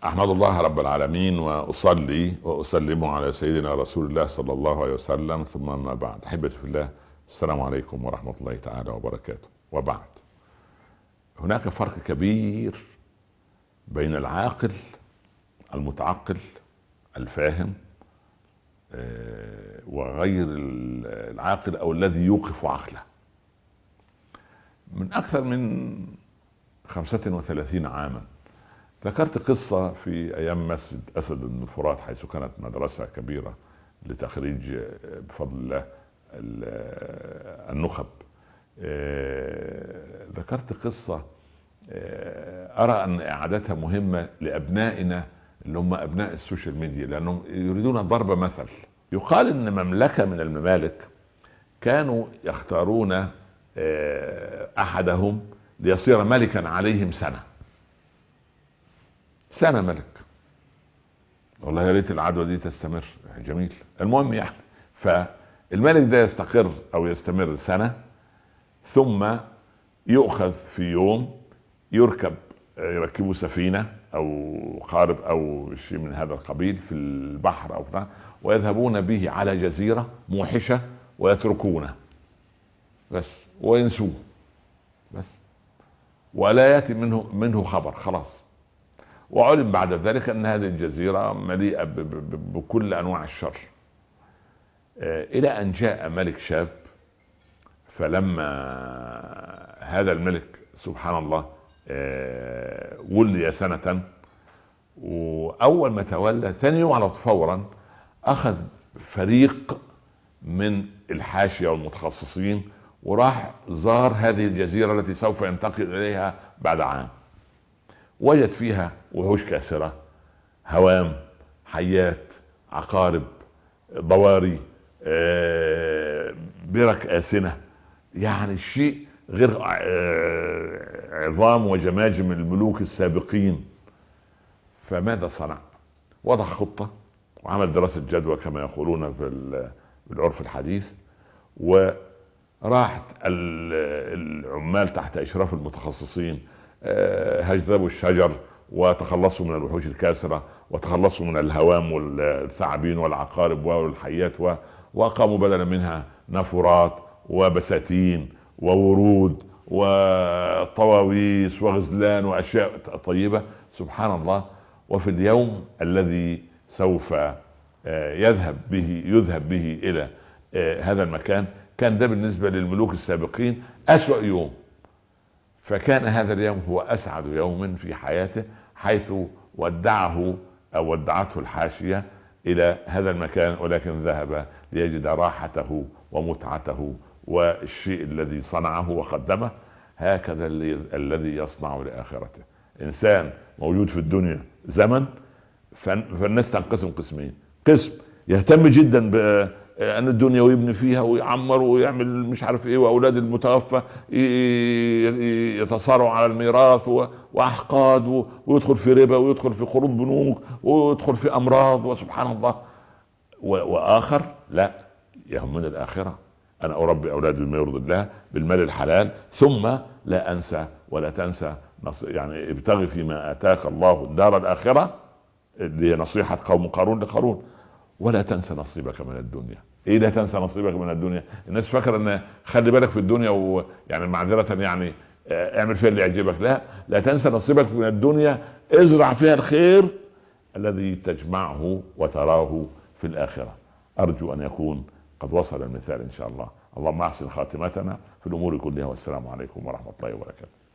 أحمد الله رب العالمين وأصلي وأسلم على سيدنا رسول الله صلى الله عليه وسلم، ثم ما بعد. أحبتي في الله، السلام عليكم ورحمة الله تعالى وبركاته. وبعد، هناك فرق كبير بين العاقل المتعقل الفاهم وغير العاقل أو الذي يوقف عقله. من أكثر من 35 عاما ذكرت قصة في أيام مسجد أسد بن الفرات، حيث كانت مدرسة كبيرة لتخريج بفضل الله النخب. ذكرت قصة أرى أن إعادتها مهمة لأبنائنا اللي هم أبناء السوشيال ميديا، لأنهم يريدون ضرب مثل. يقال أن مملكة من الممالك كانوا يختارون أحدهم ليصير ملكا عليهم سنة ملك. والله يا ريت العدوى دي تستمر، جميل. المهم يعني، فالملك ده يستقر او يستمر سنة، ثم يؤخذ في يوم، يركبوا سفينة او قارب او شيء من هذا القبيل في البحر او بتاع، ويذهبون به على جزيرة موحشة ويتركونه بس وينسوه بس، ولا يأتي منه خبر خلاص. وعلم بعد ذلك ان هذه الجزيرة مليئة بكل انواع الشر، الى ان جاء ملك شاب. فلما هذا الملك سبحان الله ولي سنة، واول ما تولى ثاني يوم على فورا اخذ فريق من الحاشية والمتخصصين وراح زار هذه الجزيرة التي سوف ينتقل اليها بعد عام. وجد فيها وحوش كاسرة، هوام، حيات، عقارب، ضواري، برك آسنة، يعني شيء غير عظام وجماجم الملوك السابقين. فماذا صنع؟ وضع خطة وعمل دراسة جدوى كما يقولون بالعرف الحديث، وراحت العمال تحت إشراف المتخصصين هجذبوا الشجر وتخلصوا من الوحوش الكاسرة وتخلصوا من الهوام والثعابين والعقارب والحيات، وقاموا بدلا منها نافورات وبساتين وورود وطواويس وغزلان واشياء طيبة سبحان الله. وفي اليوم الذي سوف يذهب به الى هذا المكان، كان ده بالنسبة للملوك السابقين أسوأ يوم. فكان هذا اليوم هو أسعد يوم في حياته، حيث ودعته الحاشية إلى هذا المكان، ولكن ذهب ليجد راحته ومتعته والشيء الذي صنعه وقدمه. هكذا الذي يصنع لآخرته. إنسان موجود في الدنيا زمن، فالناس تنقسم قسمين: قسم يهتم جدا ان الدنيا ويبني فيها ويعمر ويعمل مش عارف ايه، واولاد المتوفى يتصارعوا على الميراث واحقاد، ويدخل في ربا ويدخل في قروض بنوك ويدخل في امراض وسبحان الله. واخر لا، يهمني الاخره، انا اربي اولادي بما يرضي الله بالمال الحلال، ثم لا انسى ولا تنسى يعني ابتغي فيما اتاك الله الدار الاخره، اللي هي نصيحه قوم قارون لقارون، ولا تنسى نصيبك من الدنيا. ايه لا تنسى نصيبك من الدنيا؟ الناس فاكره ان خلي بالك في الدنيا ويعني معذره يعني اعمل فيها اللي يعجبك. لا تنسى نصيبك من الدنيا، ازرع فيها الخير الذي تجمعه وتراه في الاخره. ارجو ان يكون قد وصل المثال ان شاء الله. اللهم احسن خاتمتنا في الامور كلها، والسلام عليكم ورحمه الله وبركاته.